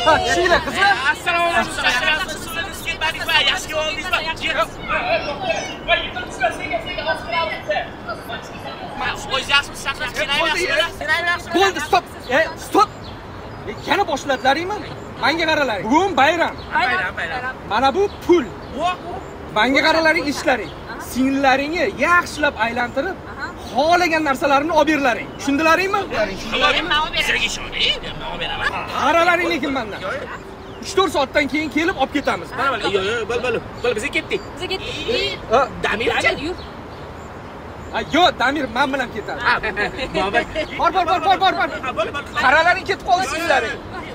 Kishinglar qizlar. Assalomu alaykum. So'zingiz kelmadingiz va yaxshi oldingizmi? Voy, yiqilibsizlar, senga o'zingiz yaxshimisiz? Saqlab kelayapsizmi? Bo'ldi, stop. Stop. Yana boshlatlaringmi? Menga qaralaring. Bugun bayram. Bayram. Mana bu pul. Menga qaralaring ishlaring. Singillaringni yaxshilab aylantirib, xohlagan narsalarini olib berlaring. Tushundilaringmi? Sizlarga ishoning, men olib beraman. Qaralaring lekin mendan. 3-4 soatdan keyin kelib olib ketamiz. Yo'q, bo'l, biz ketdik. Damir yur. Yo'q, Damir men bilan ketadi. Bor. Qaralaring ketib qoldi singillaring.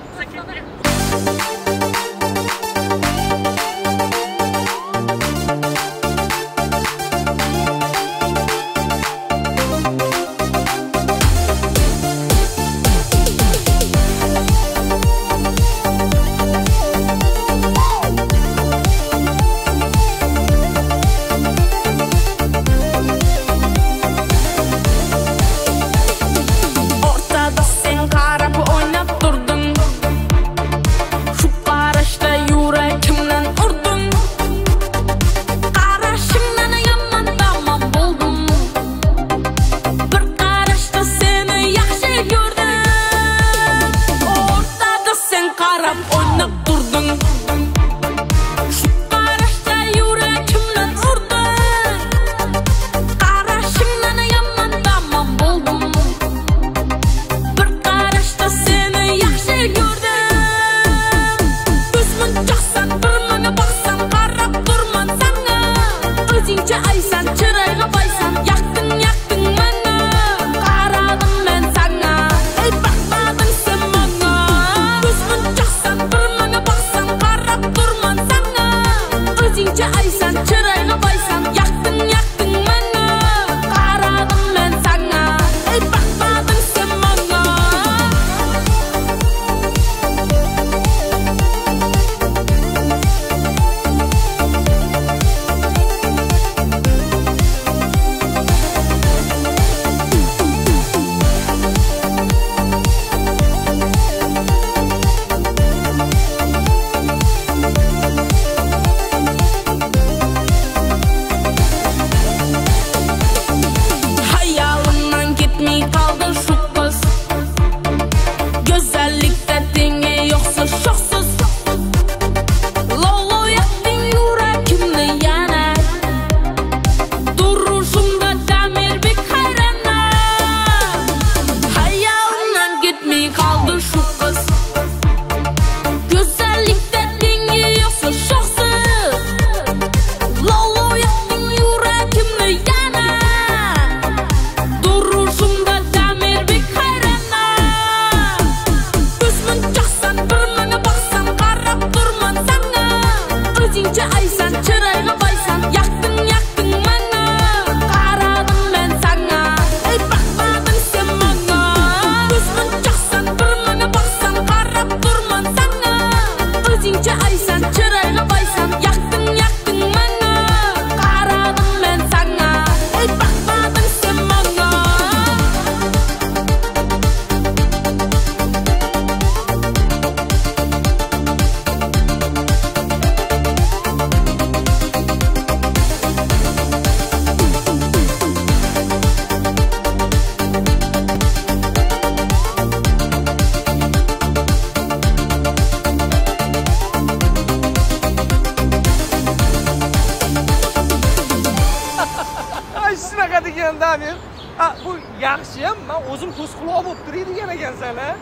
Damir. Bu yaxshiyam, men o'zim ko'z quloq bo'lib turadigan ekansan, ha?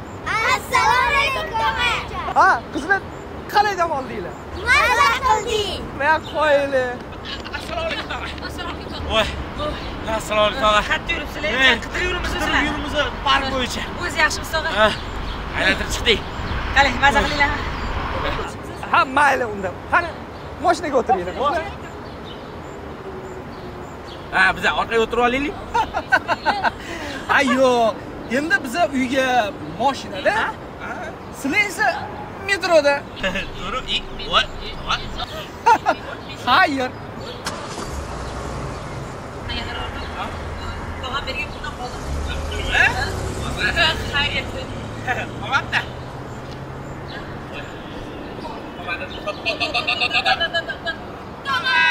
Assalomu alaykum, tog'a. Qizlar, qalay dam oldinglar? Maza qildik. Men qo'yili. Assalomu alaykum, tog'a. Assalomu alaykum, tog'a. Voy. Assalomu alaykum, tog'a. Qayerda yuribsizlar? Qidirib yuribmiz, park bo'yicha. O'zi yaxshimisiz, tog'a? Aylantirib chiqdik. Qalay, maza qilinglar. Mayli unda. Qani, mashinaga o'tiringlar. Biz orqaga o'tirib olaylik. Yo'q. Endi biz uyga mashinada, sizlar esa metroda. To'g'ri. Hayır. Tog'a bergan puldan qoldim. Xayriyat. Omadda. Tog'a!